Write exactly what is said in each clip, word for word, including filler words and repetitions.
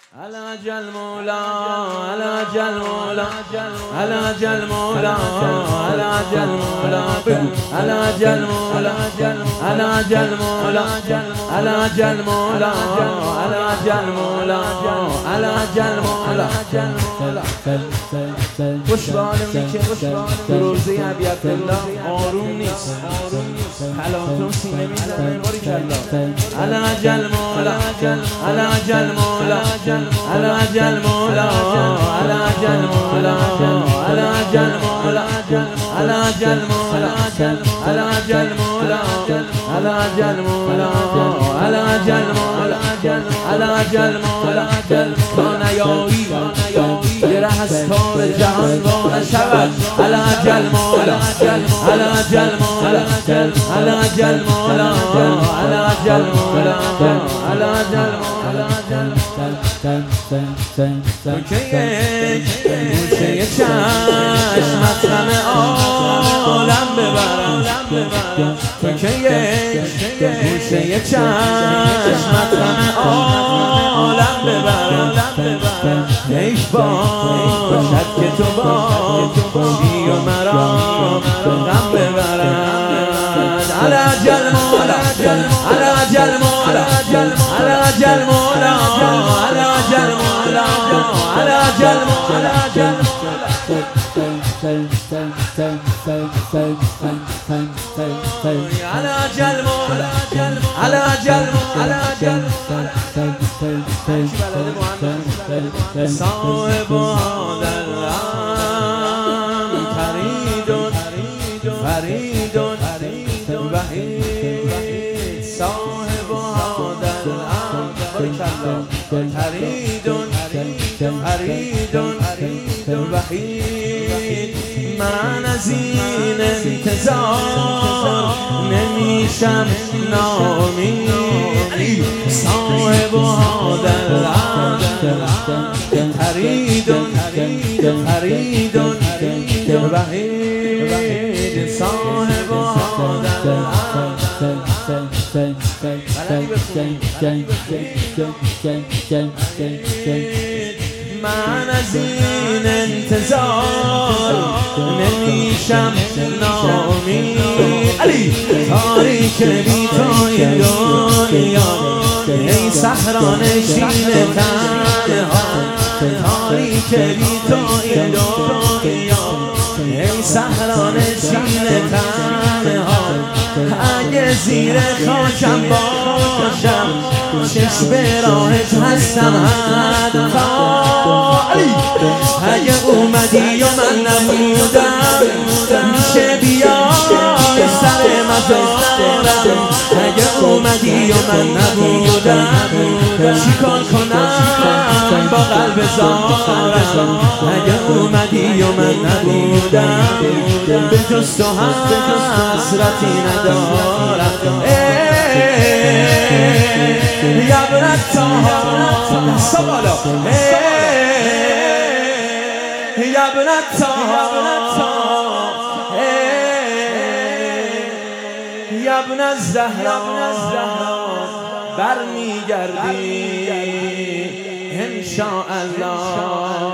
على جل مولا على جل مولا على جل مولا على جل مولا على جل مولا على جل مولا على جل مولا على جل مولا على جل مولا خوشبالم که روزه عبیت الله آروم نیست حلاتون سینه میزنه باری کلا على جل مولا على جل مولا على جل مولا على جل مولا على جل مولا على جل مولا على جل مولا على جل مولا على جل مولا على جل مولا کانیایی یه ره از کار جهان واقع شود على جل مولا على جل مولا على جل مولا على جل مولا على جل مولا تو که یک گوشه چشمت همه عالم ببرم تو که یک گوشه چشمت همه عالم ببرم حیف باشد که تو باشی و مرا غم ببرد على جل مولا على جل مولا على جل مولا على جل مولا على جل مولا على جل مولا على جل مولا صاحب هذا العام فريد فريد وحيد صاحب هذا العام فريد فريد وحيد من از این انتظار نمیشم ناامید صاحب هذا العام فريد فريد وحيد صاحب هذا العام من از این انتظار نمیشم ناامید علی تاریک بی توی دنیا ای صحرا نشین تنها تاریک بی توی دنیا ای صحرا نشین تنها اگه زیر خاکم باشم چشم راهت هستم حتی اگه اومدی و من نبودم میشه بیای سر مزارم اگه اومدی و من نبودم چیکار کنم با قلب زارم اگه اومدی و من نبودم به جز تو حسرتی ندارم یا ابنتا دستا بالا یا ابنتا یا ابن الزهرا برمیگردی انشاءالله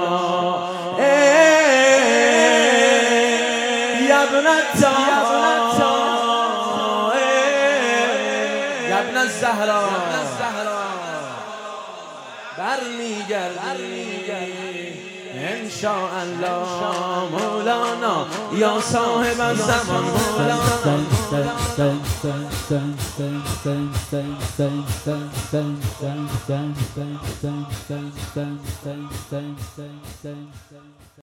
یا ابنتا یا ابن الزهرا برمیگردی انشاءالله مولانا یا صاحب الزمان مولانا